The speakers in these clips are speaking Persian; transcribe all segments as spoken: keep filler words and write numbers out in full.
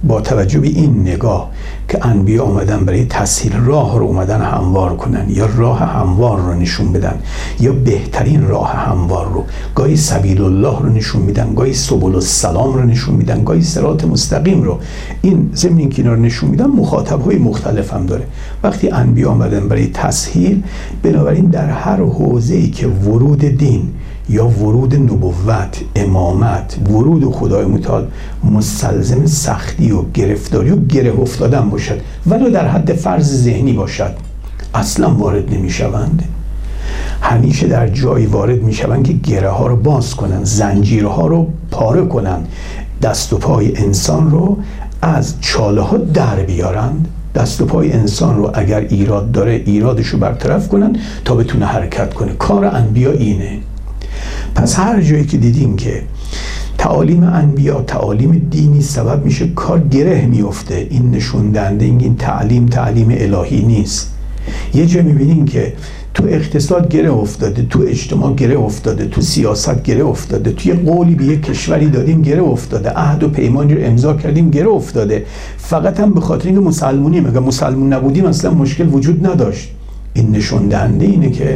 با توجه به این نگاه که انبیا آمدن برای تسهیل راه رو اومدن هموار کنن، یا راه هموار رو نشون بدن، یا بهترین راه هموار رو، گاهی سبیل الله رو نشون میدن، گاهی سبل السلام رو نشون میدن، گاهی صراط مستقیم رو. این ضمن اینکه اینا رو نشون میدن مخاطب‌های مختلف هم داره. وقتی انبیا آمدن برای تسهیل، بنابراین در هر حوزه‌ای که ورود دین یا ورود نبوت، امامت، ورود خدای متعال مستلزم سختی و گرفتاری و گره افتادن باشد، ولو در حد فرض ذهنی باشد، اصلا وارد نمی شوند. همیشه در جایی وارد می شوند که گره ها رو باز کنن، زنجیرها رو پاره کنن، دست و پای انسان رو از چاله ها در بیارند. دست و پای انسان رو اگر ایراد داره ایرادش رو برطرف کنن تا بتونه حرکت کنه. کار انبیا اینه. پس هر جایی که دیدیم که تعالیم انبیا تعالیم دینی سبب میشه کار گره میفته، این نشون دهنده این تعلیم تعلیم الهی نیست. یه جا میبینیم که تو اقتصاد گره افتاده، تو اجتماع گره افتاده، تو سیاست گره افتاده، تو یه قولی به یه کشوری دادیم گره افتاده، عهد و پیمانی رو امضا کردیم گره افتاده، فقط هم به خاطر اینکه مسلمونیم. اگه مسلمون نبودیم اصلا مشکل وجود نداشت. این نشون دهنده اینه که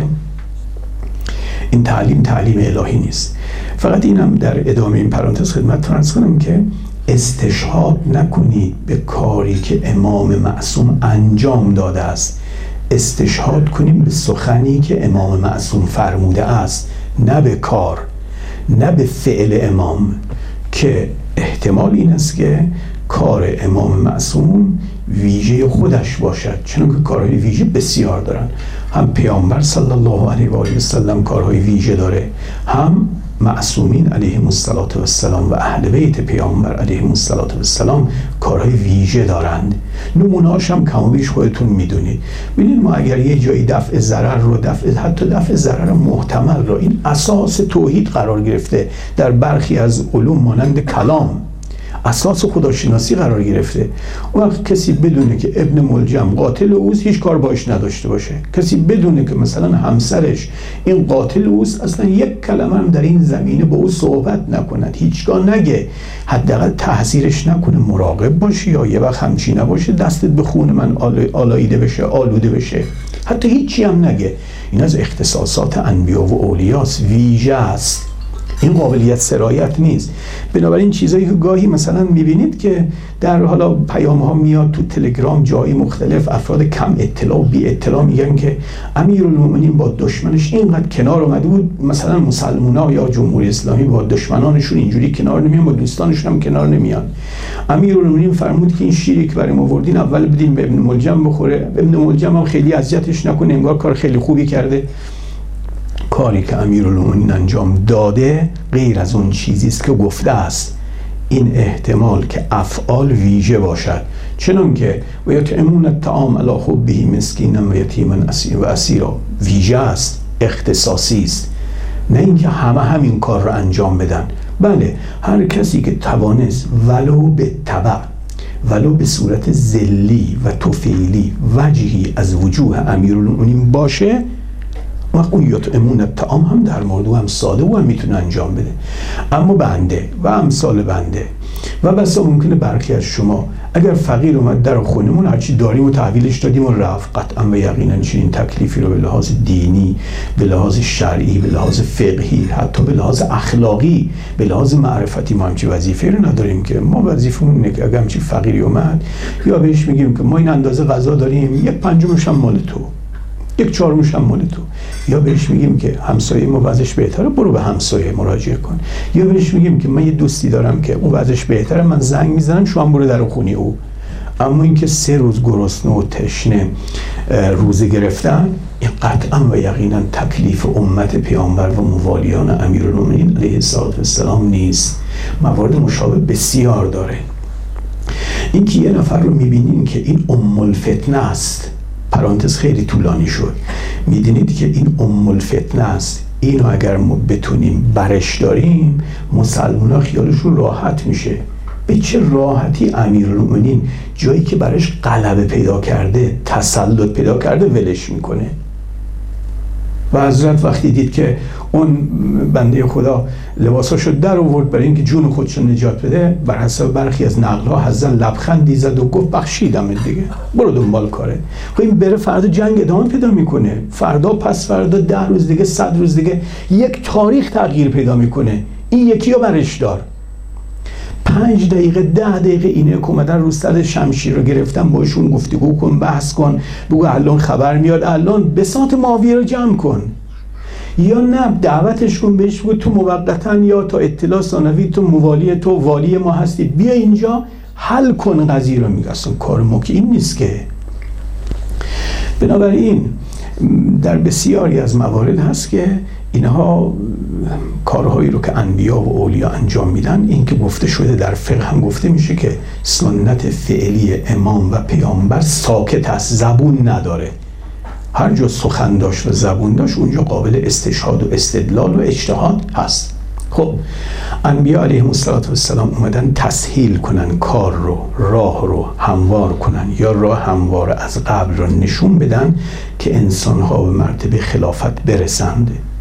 این تعلیم تعلیم الهی نیست. فقط اینم در ادامه این پرانتز خدمتتون عرض کنم که استشهاد نکنید به کاری که امام معصوم انجام داده است، استشهاد کنیم به سخنی که امام معصوم فرموده است، نه به کار، نه به فعل امام، که احتمال این است که کار امام معصوم ویژه خودش باشد، چون که کارهای ویژه بسیار دارن. هم پیامبر صلی الله علیه و آله و سلم کارهای ویژه داره، هم معصومین علیهم السلام و اهل بیت پیامبر علیهم السلام کارهای ویژه دارند. نمونه‌هاش هم کم و بیش خودتون میدونید. ببینید ما اگر یه جایی دفع ضرر رو دفع حتی دفع ضرر محتمل رو، این اساس توحید قرار گرفته در برخی از علوم مانند کلام، اساس خداشناسی قرار گرفته. اون وقت کسی بدونه که ابن ملجم قاتل اوست هیچ کار باش نداشته باشه، کسی بدونه که مثلا همسرش این قاتل اوست اصلا یک کلمه هم در این زمینه با او صحبت نکند، هیچگاه نگه، حداقل تحذیرش نکنه، مراقب باشی یا یه وقت همچی نباشه دستت به خون من آلاییده بشه، آلوده بشه، حتی هیچی هم نگه. این از اختصاصات انبیا و اولیاست، ویژه است، این قابلیت سرایت نیست. بنابراین چیزایی که گاهی مثلا میبینید که در حالا پیام ها میاد تو تلگرام جایی مختلف، افراد کم اطلاع و بی اطلاع میگن که امیرالمومنین با دشمنش اینقدر کنار اومده بود، مثلا مسلمونا یا جمهوری اسلامی با دشمنانشون اینجوری کنار نمیان، با دوستانشون هم کنار نمیان. امیرالمومنین فرمود که این شیری که برای ما آوردین اول بدین به ابن ملجم بخوره، ابن ملجم هم خیلی اذیتش نکنه، انگار کار خیلی خوبی کرده. کاری که امیرالمومنین انجام داده غیر از اون چیزی است که گفته است. این احتمال که افعال ویژه باشد، چنان که و یطعمون الطعام علی حبه مسکینا و یتیما و اسیرا، ویژه است، اختصاصی است، نه اینکه همه همین کار رو انجام بدن. بله، هر کسی که توانست ولو به تبع، ولو به صورت ذلی و توفیلی وجهی از وجوه امیرالمومنین باشه، وقت اون یطعمون الطعام هم در مورد هم ساده و هم میتونه انجام بده. اما بنده و امثال بنده و بسا ممکنه برخی از شما اگر فقیر اومد در خونمون هرچی داریم و تحویلش دادیم و رفت، قطعا و یقینا چنین تکلیفی رو به لحاظ دینی، به لحاظ شرعی، به لحاظ فقهی، حتی به لحاظ اخلاقی، به لحاظ معرفتی ما همچی وظیفه رو نداریم. که ما وظیفمون اینه که اگر همچی فقیری اومد یا بهش میگیم که ما این اندازه غذا داریم، یک پنجمش هم مال تو، یک چهارمش هم مال تو، یا بهش میگیم که همسایه ما وضعش بهتره برو به همسایه مراجعه کن، یا بهش میگیم که من یه دوستی دارم که اون وضعش بهتره، من زنگ میزنم شما هم برو در خونی او. اما اینکه سه روز گرسنه و تشنه روزه گرفتن، این قطعا و یقینا تکلیف امت پیامبر و موالیان امیرالمومنین علیه السلام نیست. موارد مشابه بسیار داره. این که یه نفر رو میبینین که این ام الفتنه است، پرانتز خیلی طولانی شد، میدونید که این ام الفتنه است، اینو اگر ما بتونیم برش داریم مسلمان ها خیالشون راحت میشه. به چه راحتی امیرالمومنین جایی که برش غلبه پیدا کرده، تسلط پیدا کرده، ولش میکنه. و حضرت وقتی دید که اون بنده خدا لباساشو در آورد برای اینکه جون خودشو نجات بده، بر حسب برخی از نقل‌ها حضرت لبخندی زد و گفت بخشیدم دیگه، برو دنبال کاره. خب این بره فردا جنگ ادامه پیدا میکنه، فردا پس فردا، ده روز دیگه، صد روز دیگه، یک تاریخ تغییر پیدا میکنه. این یکی رو برش دار. پنج دقیقه ده دقیقه اینه که اومدن رو سر شمشیر رو گرفتن، باشون گفتگو کن، بحث کن، بگو الان خبر میاد، الان بساط معاویه رو جمع کن، یا نه دعوتش کن، بهش بگو تو موقتا یا تا اطلاع ثانوی تو موالی تو والی ما هستی، بیا اینجا حل کن قضیه رو. میگه اصلا کار ما که این نیست که. بنابراین در بسیاری از موارد هست که اینها کارهایی رو که انبیا و اولیا انجام میدن، این که گفته شده در فقه هم گفته میشه که سنت فعلی امام و پیامبر ساکت است، زبون نداره. هر جا سخن داشت و زبون داشت اونجا قابل استشهاد و استدلال و اجتهاد هست. خب انبیا علیهم السلام اومدن تسهیل کنن کار رو، راه رو هموار کنن، یا راه هموار از قبل رو نشون بدن که انسان‌ها به مرتبه خلافت برسند.